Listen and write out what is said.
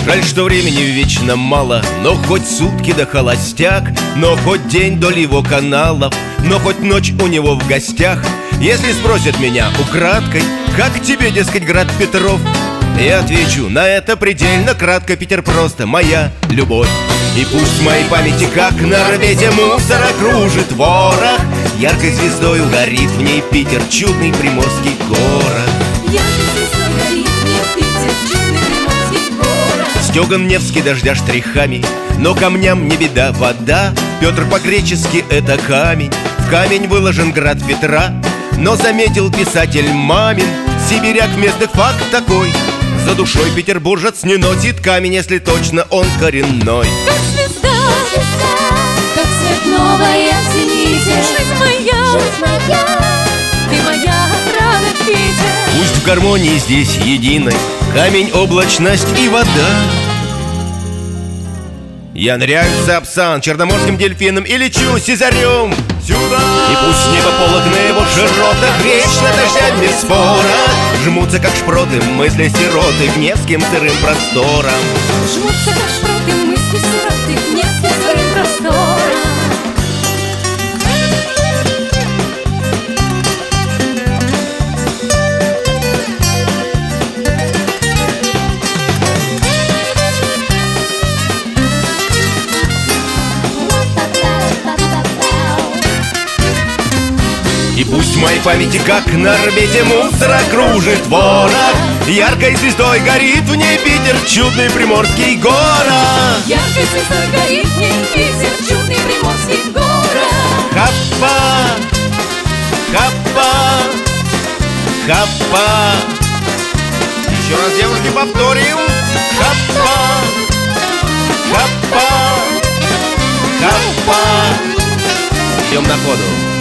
Жаль, что времени вечно мало, но хоть сутки да холостяк, но хоть день до его каналов, но хоть ночь у него в гостях. Если спросят меня украдкой, как тебе, дескать, град Петров, я отвечу на это предельно кратко: Питер просто моя любовь. И пусть в моей памяти, как на орбите мусора, кружит ворох, яркой звездою горит в ней Питер, чудный приморский город. Яркой звездой горит в ней Питер, чудный приморский город. Стеган Невский дождя штрихами, но камням не беда вода. Петр по-гречески это камень, в камень выложен град Петра. Но заметил писатель Мамин, сибиряк местных факт такой: за душой петербуржец не носит камень, если точно он коренной. Как звезда, как цвет новой осени, жизнь моя, ты моя, правда, Питер. Пусть в гармонии здесь единой камень, облачность и вода. Я ныряю в Сапсан черноморским дельфином и лечу сизарем сюда. И пусть небо полок на его широтах вечно дождями спора жмутся, как шпроты, мысли сироты к Невским сырым просторам. Жмутся, как шпроты, мысли сироты к Невским сырым просторам. И пусть в моей памяти, как на орбите мусора, кружит ворох, яркой звездой горит в ней Питер, чудный приморский город. Яркой звездой горит в ней Питер, чудный приморский город. Хаппа, хаппа, хаппа. Еще раз, девушки, повторим. Хаппа, хаппа, хаппа. Идем на ходу.